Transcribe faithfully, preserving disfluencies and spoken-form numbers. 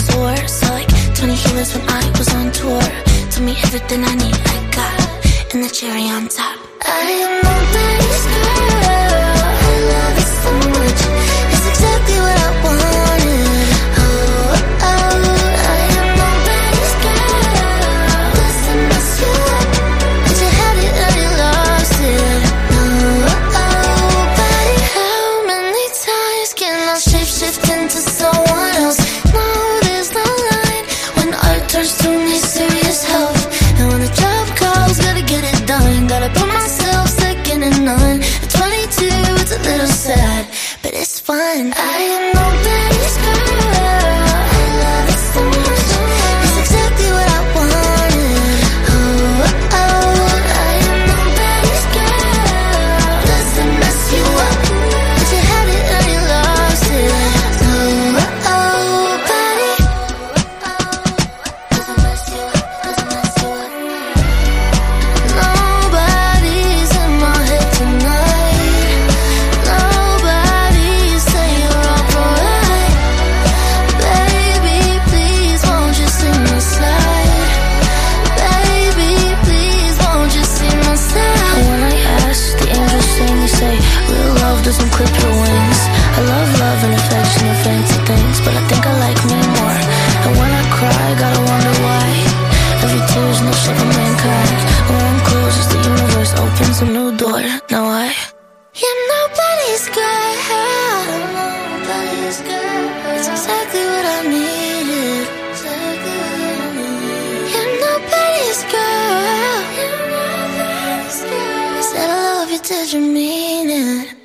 sore. Saw like twenty healers when I was on tour. Told me everything I need, I got, and the cherry on top. I am nobody's girl. I love it so much. It's exactly what I wanted. Oh, oh, I am nobody's girl. Doesn't mess you up. But you had it or you lost it. Oh, oh, buddy, how many times can I shapeshift into someone else? No, there's no line when art turns to me serious help. And when the job calls, gotta get it done. Gotta put myself second to none. At twenty-two, it's a little sad, but it's fun. I am nobody's girl. I love it so much. It's exactly what I wanted. Oh, oh, I am nobody's girl. Doesn't mess you up, but you had it or you lost it. Oh, oh, buddy. Doesn't mess you up, doesn't mess you up. Nobody's in my head tonight. Nobody's saying you're alright. Baby, please won't you see my side? Baby, please won't you see my side? And when I ask, the angels sing, they say real love doesn't clip your wings. I love love and affection and fancy things, but I think I like me more. And when I cry, gotta wonder why. Every tear's no shit for mankind. When one closes, the universe opens a new door. Now I You're nobody's girl. Nobody's girl. It's exactly what I needed. Exactly what I needed. You're nobody's girl. You're nobody's girl. Said I love you, did you mean it?